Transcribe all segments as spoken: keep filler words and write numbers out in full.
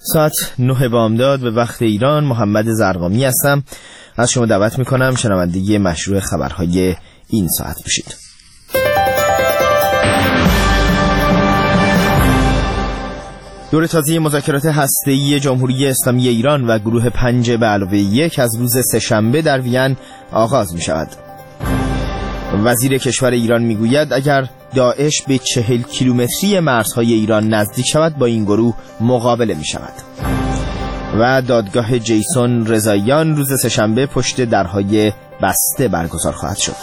ساعت نه بامداد به وقت ایران. محمد زرقامی هستم. از شما دعوت میکنم شنوندگی مشروع خبرهای این ساعت بشید. دور تازه مذاکرات هسته‌ای جمهوری اسلامی ایران و گروه پنج به علاوه یک از روز سه‌شنبه در وین آغاز می شود. وزیر کشور ایران میگوید اگر داعش به چهل کیلومتری مرزهای ایران نزدیک شود با این گروه مقابله می شود. و دادگاه جیسون رضاییان روز سه‌شنبه پشت درهای بسته برگزار خواهد شد.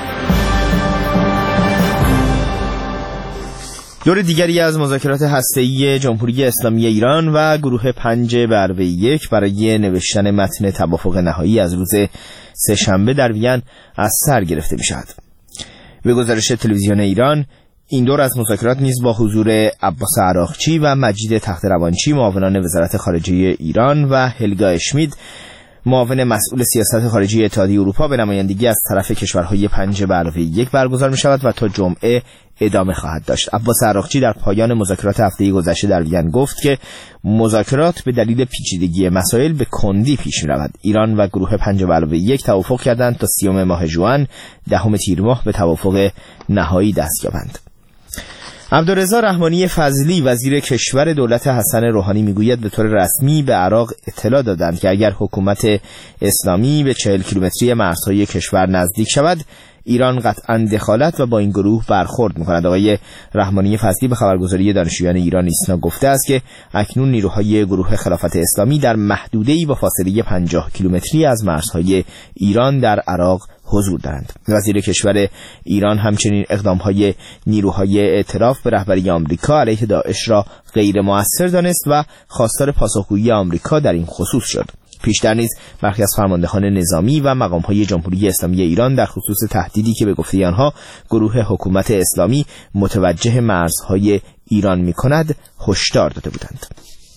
دور دیگری از مذاکرات هسته‌ای جمهوری اسلامی ایران و گروه پنج به علاوه یک برای نوشتن متن توافق نهایی از روز سه‌شنبه در وین از سر گرفته می شود. به گزارش تلویزیون ایران این دور از مذاکرات نیز با حضور عباس عراقچی و مجید تخت‌روانچی معاونان وزارت خارجه ایران و هلگا اشمید معاون مسئول سیاست خارجی اتحادیه اروپا به نمایندگی از طرف کشورهای پنج به علاوه یک برگزار می شود و تا جمعه ادامه خواهد داشت. عباس عراقچی در پایان مذاکرات هفته گذشته در وین گفت که مذاکرات به دلیل پیچیدگی مسائل به کندی پیش می رود. ایران و گروه پنج به علاوه یک توافق کردند تا سیوم ماه ژوئن دهم تیر ماه به توافق نهایی دست یابند. عبدالرضا رحمانی فضلی وزیر کشور دولت حسن روحانی میگوید به طور رسمی به عراق اطلاع دادند که اگر حکومت اسلامی به چهل کیلومتری مرزهای کشور نزدیک شود ایران قطعا دخالت و با این گروه برخورد می‌کند. آقای رحمانی فضلی به خبرگزاری دانشجویان ایران ایسنا گفته است که اکنون نیروهای گروه خلافت اسلامی در محدوده‌ای با فاصله پنجاه کیلومتری از مرزهای ایران در عراق حضور دارند. وزیر کشور ایران همچنین اقدام‌های نیروهای ائتلاف به رهبری آمریکا علیه داعش را غیر مؤثر دانست و خواستار پاسخگویی آمریکا در این خصوص شد. پیشتر نیز برخی از فرماندهان نظامی و مقام‌های جمهوری اسلامی ایران در خصوص تهدیدی که به گفته آنها گروه حکومت اسلامی متوجه مرزهای ایران می‌کند هشدار داده بودند.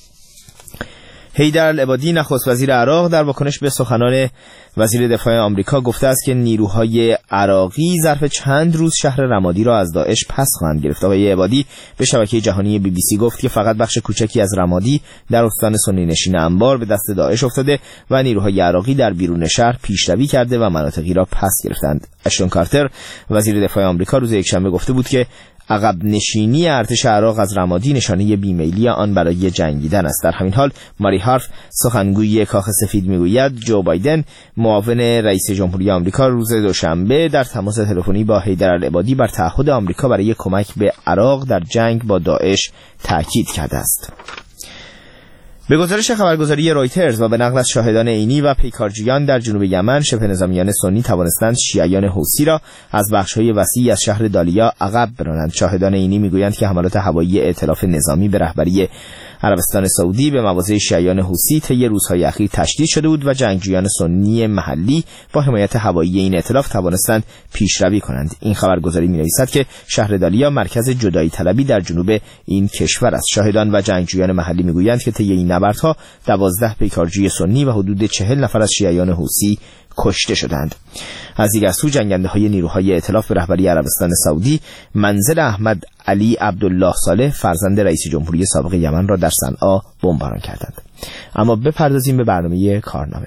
حیدر العبادی نخست وزیر عراق در واکنش به سخنان وزیر دفاع آمریکا گفته است که نیروهای عراقی ظرف چند روز شهر رمادی را از داعش پس خواهند گرفت. آقای عبادی به شبکه جهانی بی بی سی گفت که فقط بخش کوچکی از رمادی در استان سنی نشین انبار به دست داعش افتاده و نیروهای عراقی در بیرون شهر پیشروی کرده و مناطقی را پس گرفتند. اشتون کارتر وزیر دفاع آمریکا روز یکشنبه گفته بود که عقب نشینی ارتش عراق از رمادی نشانه بیمیلی آن برای جنگیدن است. در همین حال ماری هارف سخنگوی کاخ سفید میگوید جو بایدن معاون رئیس جمهوری آمریکا روز دوشنبه در تماس تلفنی با حیدر العبادی بر تعهد آمریکا برای کمک به عراق در جنگ با داعش تاکید کرده است. به گزارش خبرگزاری رویترز و به نقل از شاهدان عینی و پیکارجویان در جنوب یمن شبه نظامیان سنی توانستند شیعیان حوثی را از بخش‌های وسیعی از شهر دالیا عقب برانند. شاهدان عینی میگویند که حملات هوایی ائتلاف نظامی به رهبری عربستان سعودی به مواضع شیعیان حوثی طی روزهای اخیر تشدید شده بود و جنگجویان سنی محلی با حمایت هوایی این ائتلاف توانستند پیشروی کنند. این خبرگزاری می‌نویسد که شهر دالیا مرکز جدایی طلبی در جنوب این کشور است. شاهدان و جنگجویان محلی میگویند که طی این نبردها دوازده پیکارجوی سنی و حدود چهل نفر از شیعیان حوثی کشته شدند. از دیگر سو جنگنده‌های نیروهای ائتلاف به رهبری عربستان سعودی منزل احمد علی عبدالله صالح فرزند رئیس جمهوری سابق یمن را در صنعا بمباران کردند. اما بپردازیم به برنامه کارنامه.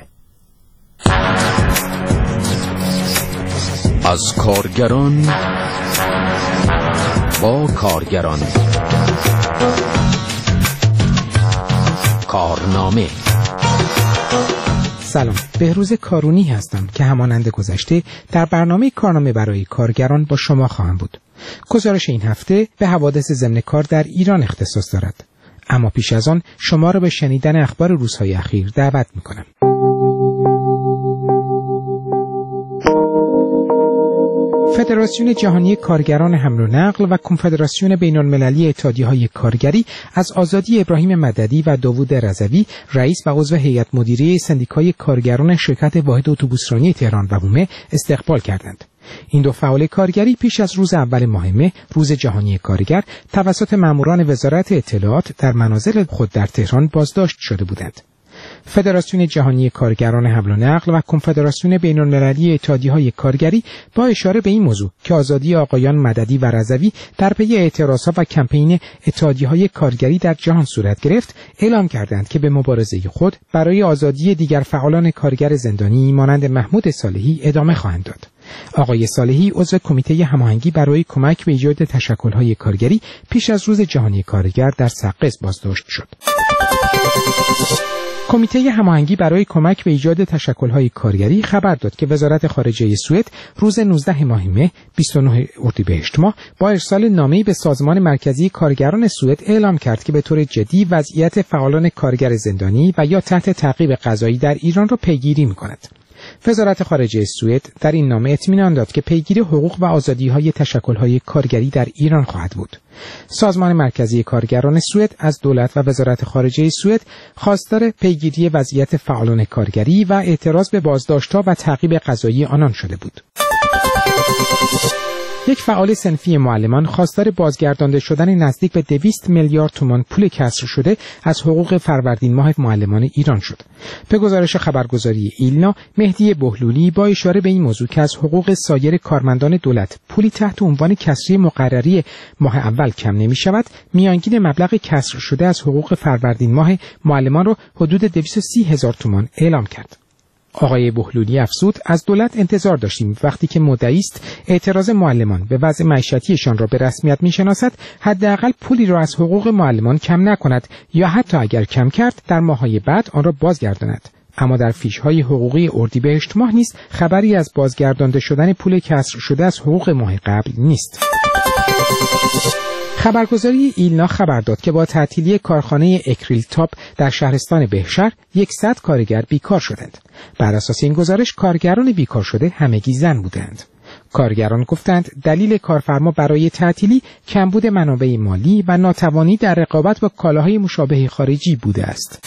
از کارگران با کارگران کارنامه. سلام، بهروز کارونی هستم که همانند گذشته در برنامه کارنامه برای کارگران با شما خواهم بود. گزارش این هفته به حوادث ضمن کار در ایران اختصاص دارد. اما پیش از آن شما را به شنیدن اخبار روزهای اخیر دعوت می‌کنم. فدراسیون جهانی کارگران حمل و نقل و کنفدراسیون بین‌المللی اتحادیه‌های کارگری از آزادی ابراهیم مددی و داوود رضوی رئیس و عضو هیئت مدیره سندیکای کارگران شرکت واحد اتوبوسرانی تهران و بومه استقبال کردند. این دو فعال کارگری پیش از روز اول ماه مه، روز جهانی کارگر، توسط ماموران وزارت اطلاعات در منازل خود در تهران بازداشت شده بودند. فدراسیون جهانی کارگران حمل و نقل و کنفدراسیون بین‌المللی اتحادیه‌های کارگری با اشاره به این موضوع که آزادی آقایان مددی و رضوی در پی اعتراضات و کمپین اتحادیه‌های کارگری در جهان صورت گرفت، اعلام کردند که به مبارزه خود برای آزادی دیگر فعالان کارگر زندانی مانند محمود صالحی ادامه خواهند داد. آقای صالحی عضو کمیته هماهنگی برای کمک به ایجاد تشکل‌های کارگری پیش از روز جهانی کارگر در سقز بازداشت شد. کمیته هماهنگی برای کمک به ایجاد تشکل‌های کارگری خبر داد که وزارت خارجه سوئد روز نوزدهم ماه مه بیست و نه اردیبهشت ماه با ارسال نامه‌ای به سازمان مرکزی کارگران سوئد اعلام کرد که به طور جدی وضعیت فعالان کارگر زندانی و یا تحت تعقیب قضایی در ایران را پیگیری می‌کند. وزارت خارجه سوئد در این نامه اطمینان داد که پیگیری حقوق و آزادی‌های تشکل‌های کارگری در ایران خواهد بود. سازمان مرکزی کارگران سوئد از دولت و وزارت خارجه سوئد خواستار پیگیری وضعیت فعالان کارگری و اعتراض به بازداشت‌ها و تعقیب قضایی آنان شده بود. یک فعال صنفی معلمان خواستار بازگردانده شدن نزدیک به دویست میلیارد تومان پول کسر شده از حقوق فروردین ماه معلمان ایران شد. به گزارش خبرگزاری ایلنا، مهدی بهلولی با اشاره به این موضوع که از حقوق سایر کارمندان دولت پولی تحت عنوان کسری مقرری ماه اول کم نمی شود، میانگین مبلغ کسر شده از حقوق فروردین ماه معلمان را حدود دویست و سی هزار تومان اعلام کرد. آقای بهلولی افزود از دولت انتظار داشتیم وقتی که مدعی است اعتراض معلمان به وضع معیشتیشان را به رسمیت میشناسد، حداقل پولی را از حقوق معلمان کم نکند یا حتی اگر کم کرد در ماه‌های بعد آن را بازگرداند. اما در فیش‌های حقوقی اردیبهشت ماه نیز خبری از بازگردانده شدن پول کسر شده از حقوق ماه قبل نیست. خبرگزاری ایلنا خبر داد که با تعطیلی کارخانه اکریل تاپ در شهرستان بهشهر صد کارگر بیکار شدند. بر اساس این گزارش کارگران بیکار شده همگی زن بودند. کارگران گفتند دلیل کارفرما برای تعطیلی کمبود منابع مالی و ناتوانی در رقابت با کالاهای مشابه خارجی بوده است.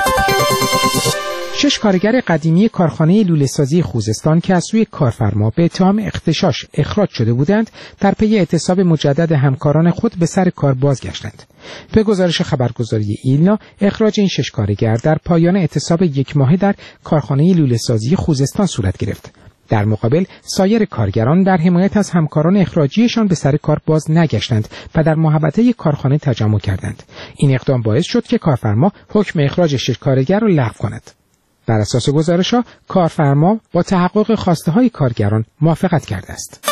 شش کارگر قدیمی کارخانه لوله‌سازی خوزستان که از سوی کارفرما به اتهام اغتشاش اخراج شده بودند، در پی اعتصاب مجدد همکاران خود به سر کار بازگشتند. به گزارش خبرگزاری ایلنا، اخراج این شش کارگر در پایان اعتصاب یک ماهه در کارخانه لوله‌سازی خوزستان صورت گرفت. در مقابل سایر کارگران در حمایت از همکاران اخراجیشان به سر کار باز نگشتند و در محوطه کارخانه تجمع کردند. این اقدام باعث شد که کارفرما حکم اخراج شش کارگر را لغو کند. بر اساس گزارش‌ها کارفرما با تحقق خواسته‌های کارگران موافقت کرده است.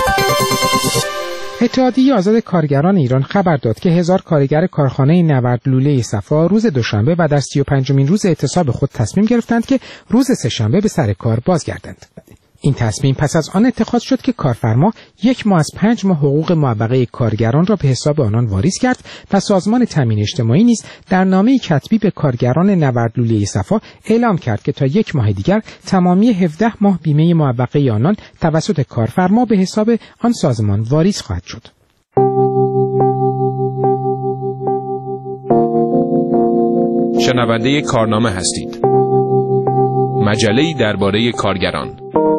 اتحادیه آزاد کارگران ایران خبر داد که هزار کارگر کارخانه نورد لوله صفا روز دوشنبه و در سی و پنجمین روز اعتصاب خود تصمیم گرفتند که روز سه‌شنبه به سر کار بازگردند. این تصمیم پس از آن اتخاذ شد که کارفرما یک ماه از پنج ماه حقوق معوقه کارگران را به حساب آنان واریز کرد و سازمان تامین اجتماعی نیز در نامه کتبی به کارگران نورد لوله صفا اعلام کرد که تا یک ماه دیگر تمامی هفده ماه بیمه معوقه آنان توسط کارفرما به حساب آن سازمان واریز خواهد شد. شنونده کارنامه هستید. مجله‌ای درباره کارگران.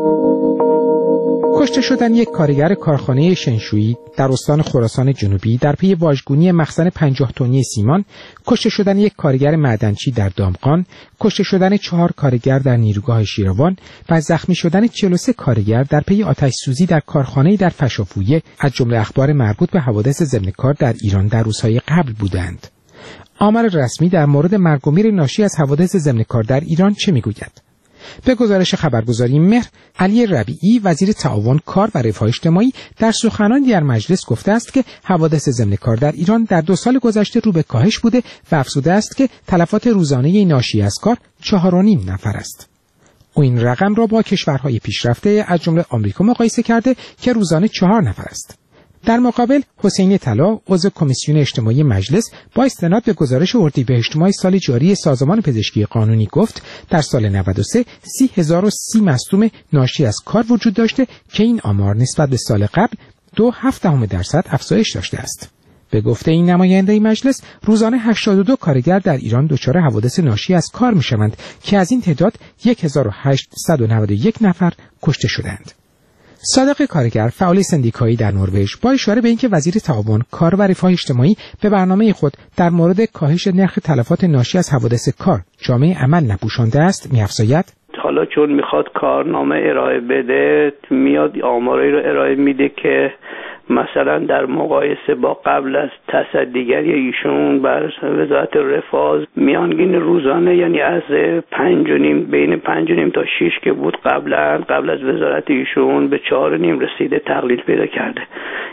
کشته شدن یک کارگر کارخانه شنشویی در استان خراسان جنوبی در پی واژگونی مخزن پنجاه تنی سیمان، کشته شدن یک کارگر معدنچی در دامغان، کشته شدن چهار کارگر در نیروگاه شیروان و زخمی شدن چهل و سه کارگر در پی آتش سوزی در کارخانه‌ای در فشافویه از جمله اخبار مربوط به حوادث ضمن کار در ایران در روزهای قبل بودند. آمار رسمی در مورد مرگ و میر ناشی از حوادث ضمن کار در ایران چه میگوید؟ به گزارش خبرگزاری مهر، علی ربیعی وزیر تعاون، کار و رفاه اجتماعی در سخنرانی در مجلس گفته است که حوادث ضمن کار در ایران در دو سال گذشته رو به کاهش بوده و افزوده است که تلفات روزانه ناشی از کار چهار و نیم نفر است. او این رقم را با کشورهای پیشرفته از جمله آمریکا مقایسه کرده که روزانه چهار نفر است. در مقابل حسین طلا عضو کمیسیون اجتماعی مجلس با استناد به گزارش اردیبهشت ماه سال جاری سازمان پزشکی قانونی گفت در سال نود و سه سی هزار و سی مصدوم ناشی از کار وجود داشته که این آمار نسبت به سال قبل دو هفت دهم درصد افزایش داشته است. به گفته این نماینده مجلس روزانه هشتاد و دو کارگر در ایران دچار حوادث ناشی از کار می‌شوند که از این تعداد هزار و هشتصد و نود و یک نفر کشته شدند. صادق کارگر، فعال سندیکایی در نروژ، با اشاره به اینکه وزیر تعاون، کار و رفاه اجتماعی به برنامه خود در مورد کاهش نرخ تلفات ناشی از حوادث کار جامعه عمل نپوشانده است، می‌افزاید حالا چون میخواد کارنامه ارائه بده، میاد آماری رو ارائه میده که مثلا در مقایسه با قبل از تصدیگری ایشون بر وزارت رفاه میانگین روزانه، یعنی از پنج و نیم بین پنج و نیم تا شش که بود قبلا قبل از وزارت ایشون به چهار و نیم رسیده، تقلیل پیدا کرده.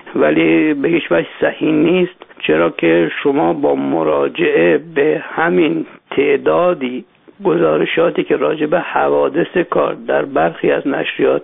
ولی به هیچ وجه صحیح نیست، چرا که شما با مراجعه به همین تعدادی گزارشاتی که راجع به حوادث کار در برخی از نشریات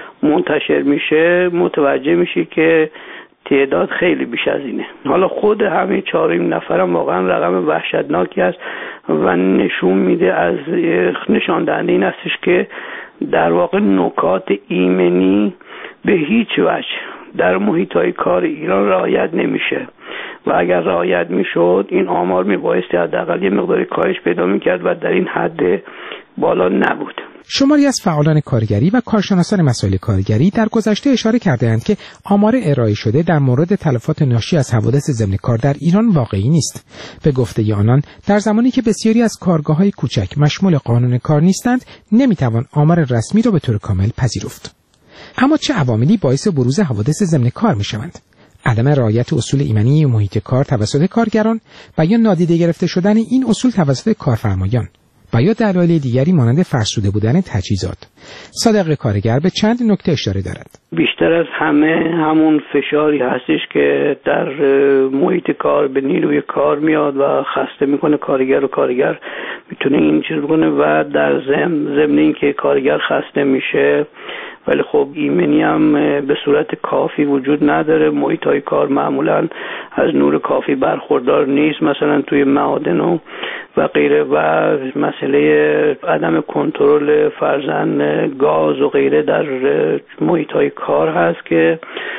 منتشر میشه متوجه میشی که تعداد خیلی بیش از اینه. حالا خود همین چهاریم نفرم واقعا رقم وحشتناکی است و نشون میده، از نشان دهنده این هستش که در واقع نکات ایمنی به هیچ وجه در محیط‌های کار ایران رعایت نمیشه و اگر رعایت میشد این آمار میبایستی حداقل یه مقداری کاهش پیدا میکرد و در این حد بالا نبود. شماری از فعالان کارگری و کارشناسان مسائل کارگری در گذشته اشاره کرده‌اند که آمار ارائه شده در مورد تلفات ناشی از حوادث ضمن کار در ایران واقعی نیست. به گفته آنان، در زمانی که بسیاری از کارگاه‌های کوچک مشمول قانون کار نیستند، نمیتوان آمار رسمی را به طور کامل پذیرفت. اما چه عواملی باعث بروز حوادث ضمن کار میشوند؟ عدم رعایت اصول ایمنی محیط کار توسط کارگران و یا نادیده گرفته شدن این اصول توسط کارفرمایان و یا دلایل دیگری مانند فرسوده بودن تجهیزات. صادق کارگر به چند نکته اشاره دارد. بیشتر از همه همون فشاری هستش که در محیط کار به نیروی کار میاد و خسته میکنه کارگر و کارگر میتونه این چیز بکنه و در ضمن ضمن این که کارگر خسته میشه ولی خب ایمنی هم به صورت کافی وجود نداره. محیط های کار معمولا از نور کافی برخوردار نیست، مثلا توی معادن و و غیره، و مسئله عدم کنترل فرزن گاز و غیره در محیط های کار هست که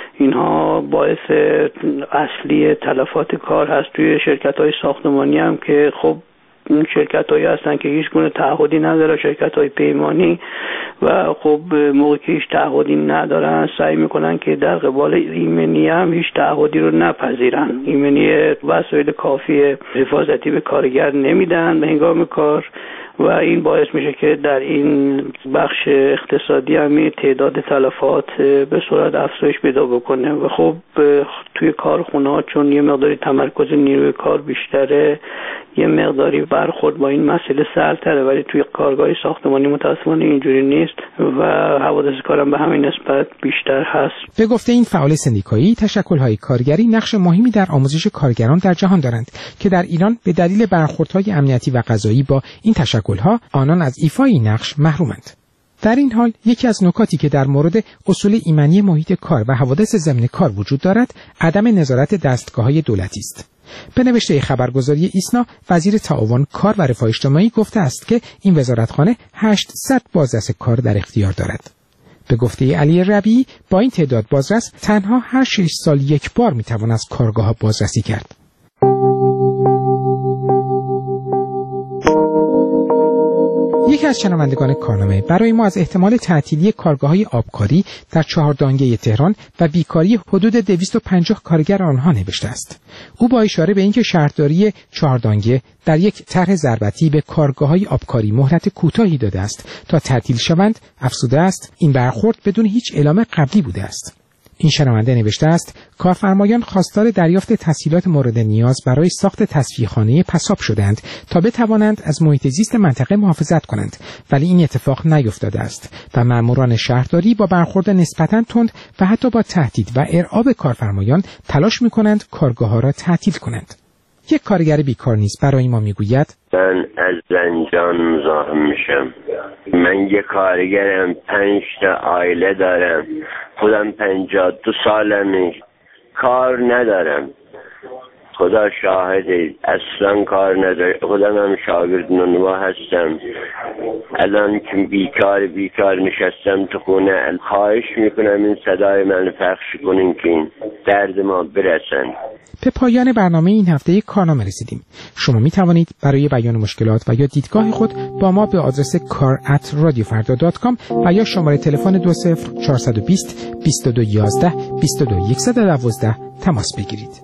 اینها باعث اصلی تلفات کار هست. توی شرکت های ساختمانی هم که خب این شرکت هایی هستن که هیچ گونه تعهدی نداره، شرکت های پیمانی، و خب موقعی که هیچ تعهدی ندارن سعی میکنن که در قبال ایمنی هم هیچ تعهدی رو نپذیرن، ایمنی وسایل کافی حفاظتی به کارگر نمیدن به هنگام کار و این باعث میشه که در این بخش اقتصادی هم تعداد تلفات به صورت افزایش پیدا بکنه و خب توی کارخونه ها چون یه مقداری تمرکز نیروی کار بیشتره یه مقداری برخورد با این مسئله سهل‌تره، ولی توی کارگاه ساختمانی متأسفانه اینجوری نیست و حوادث کارم به همین نسبت بیشتر هست. به گفته این فعال سندیکایی، تشکل‌های کارگری نقش مهمی در آموزش کارگران در جهان دارند که در ایران به دلیل برخوردهای امنیتی و قضایی با این تشکل‌ها آنان از ایفای این نقش محرومند. در این حال یکی از نکاتی که در مورد اصول ایمنی محیط کار و حوادث ضمن کار وجود دارد، عدم نظارت دستگاه‌های دولتی است. به نوشته خبرگزاری ایسنا، وزیر تعاون، کار و رفاه اجتماعی گفته است که این وزارتخانه هشتصد بازرس کار در اختیار دارد. به گفته علی ربیعی، با این تعداد بازرس تنها هر شش سال یک بار میتوان از کارگاه‌ها بازرسی کرد. یکی از شنوندگان کارنامه برای ما از احتمال تعطیلی کارگاه‌های آبکاری در چهاردانگه تهران و بیکاری حدود دویست و پنجاه کارگر آنها نوشته است. او با اشاره به اینکه شهرداری چهاردانگه در یک طرح ضربتی به کارگاه‌های آبکاری مهلت کوتاهی داده است تا تعطیل شوند، افزوده است این برخورد بدون هیچ اعلام قبلی بوده است. این شنونده نوشته است کارفرمایان خواستار دریافت تسهیلات مورد نیاز برای ساخت تصفیه‌خانه پساب شدند تا بتوانند از محیط زیست منطقه محافظت کنند، ولی این اتفاق نیفتاده است و ماموران شهرداری با برخورد نسبتاً تند و حتی با تهدید و ارعاب کارفرمایان تلاش می‌کنند کارگاه‌ها را تعطیل کنند. یک کارگر بیکار نیز برای ما میگوید من از زنجان مزاحم میشم. من یک کارگرم، پنج تا عائله دارم، خودم پنجاه دو سالمه، کار ندارم، خدا شاهده اصلا کار ندارم، خودم هم شاگرد نونوا هستم. الان که بیکار بیکار نشستم تو خونه، خواهش میکنم این صدای من پخش کنین که این درد ما برسن. به پایان برنامه این هفته کارنامه رسیدیم. شما می توانید برای بیان مشکلات و یا دیدگاه خود با ما به آدرس کار ات رادیو فردا دات کام و یا شماره تلفن دو صفر چهار دو صفر بیست بیست و دو یازده بیست و دو صفر یک یک دو تماس بگیرید.